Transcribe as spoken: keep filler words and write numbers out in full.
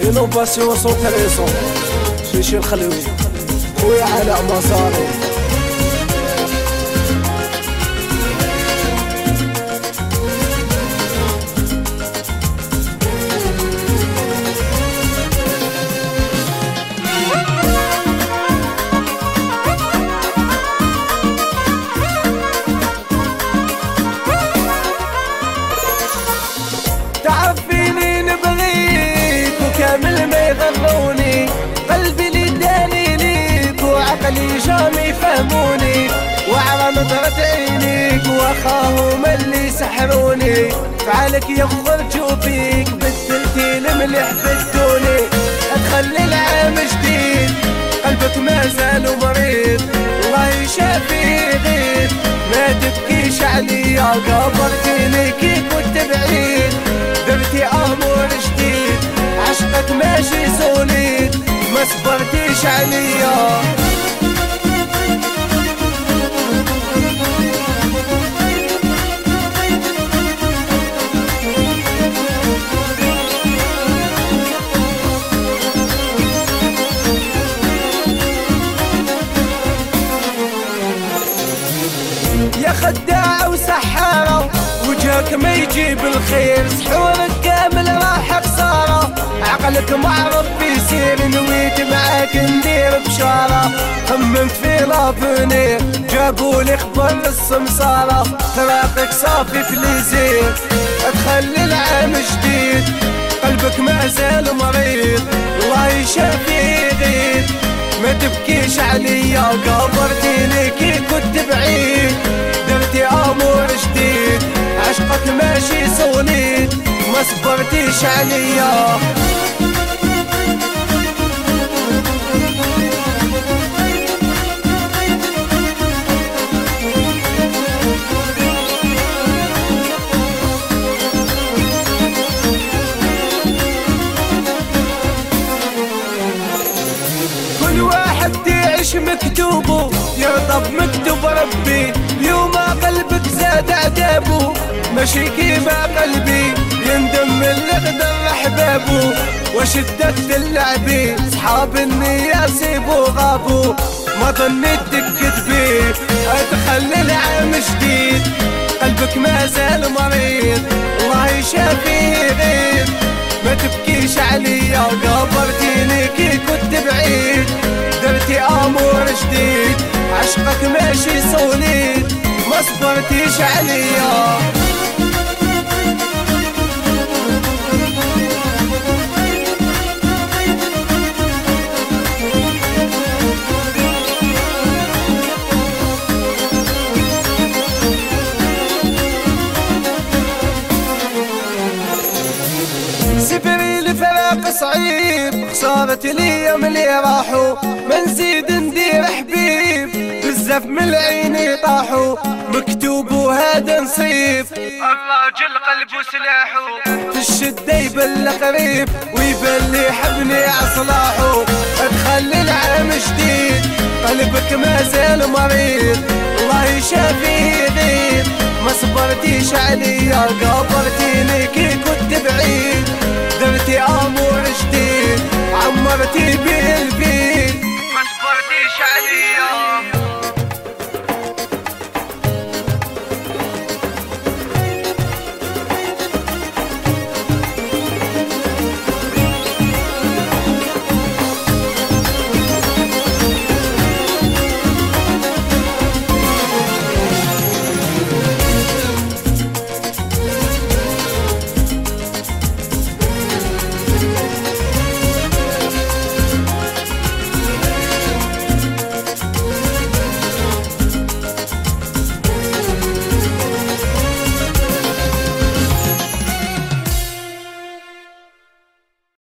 انوفاسيون سون تريسون شيشي الخلوي خويا علاء مصاري. تعرفيني نبغيك وكامل ما يغروني، قلبي لي داني ليك وعقلي جام يفهموني، وعلى نظرة عينيك واخاهم اللي سحروني، فعلك يخرجوا فيك بدلتي الملح بدوني، ادخل العام جديد قلبك ما زال مريض، الله يشافي غير ما تبكيش عليا، قبرتيني كي كنت بعيد درتي امور جديد، عشقك ماشي سوليد ما صبرتيش عليا. يا خداع وسحارة وجهك ما يجيب الخير، سحورك كامل راح خسارة، عقلك مع ربي يسير، نويت معاك ندير بشارة، خممت في لافونير جابولي خبر السمسارة، طريقك صافي في ليزير ادخل العام جديد، قلبك ما زال مريض الله يشافي غير ما تبكيش عليا، قبرتيني كي كنت بعيد درتي امور جديد، عشقك ماشي سوليد ما صبرتيش عليا. كل واحد يعيش مكتوبه يرضى بمكتوب ربي، اليوم قلبك زاد عذابه ماشي كيما قلبي، يندم اللي غدر احبابه وشدة اللعبي، صحاب النية سيبو غابو ما ظنيت تكذبي، ادخل العام جديد قلبك ما زال مريض الله يشافي غير ما تبكيش عليا، قبرتيني كي كنت بعيد درتي امور جديد، عشقك ماشي سوليد ما صبرتيش عليا. سفري الفراق صعيب خسارة الايام اللي راحوا، ما نزيد ندير حبيب بزاف من العين طاحوا، مكتوب وهذا نصيب الراجل قلبه سلاحه، في الشدة يبان قريب ويبان لي حبني عصلاحه، ادخل العام جديد قلبك ما زال مريض الله يشافي غير ما صبرتيش عليا، قبرتيني